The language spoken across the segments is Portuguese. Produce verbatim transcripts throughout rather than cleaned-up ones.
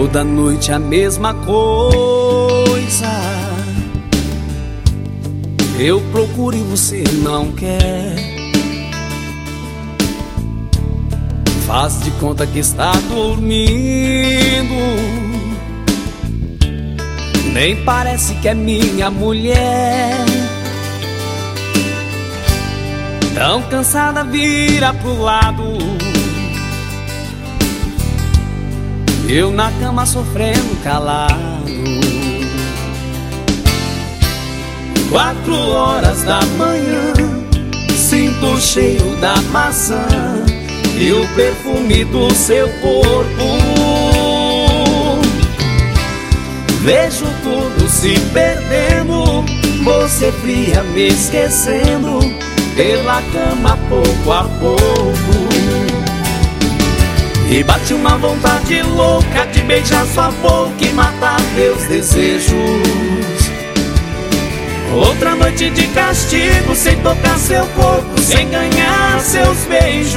Toda noite a mesma coisa. Eu procuro e você não quer. Faz de conta que está dormindo. Nem parece que é minha mulher. Tão cansada, vira pro lado. Eu na cama sofrendo calado. Quatro horas da manhã, sinto o cheiro da maçã e o perfume do seu corpo. Vejo tudo se perdendo, você fria me esquecendo, pela cama pouco a pouco. E bate uma vontade louca de beijar sua boca e matar meus desejos. Outra noite de castigo, sem tocar seu corpo, sem ganhar seus beijos.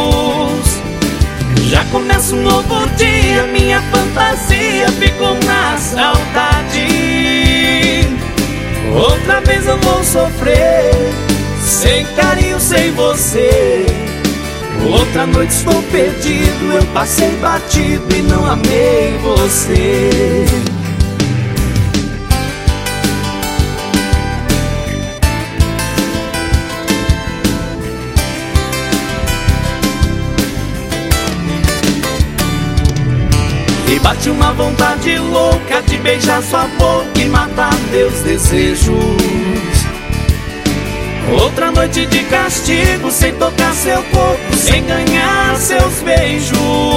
Já começa um novo dia, minha fantasia ficou na saudade. Outra vez eu vou sofrer, sem carinho, sem você. Outra noite estou perdido, eu passei batido e não amei você. E bate uma vontade louca de beijar sua boca e matar meus desejos. Outra noite de castigo, sem tocar seu corpo, sem ganhar seus beijos.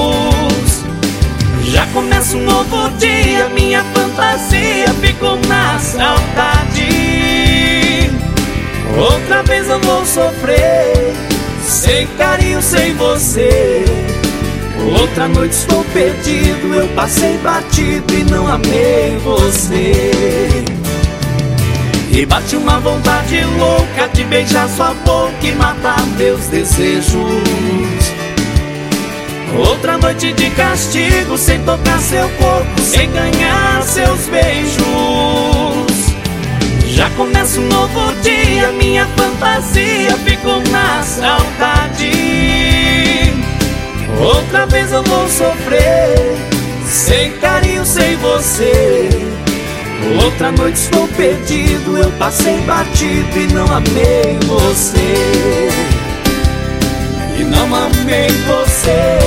Já começa um novo dia, minha fantasia ficou na saudade. Outra vez eu vou sofrer, sem carinho, sem você. Outra noite estou perdido, eu passei batido e não amei você. E bate uma vontade louca de beijar sua boca e matar meus desejos. Outra noite de castigo, sem tocar seu corpo, sem ganhar seus beijos. Já começa um novo dia, minha fantasia ficou na saudade. Outra vez eu vou sofrer, sem carinho, sem você. Outra noite estou perdido, eu passei batido e não amei você. E não amei você.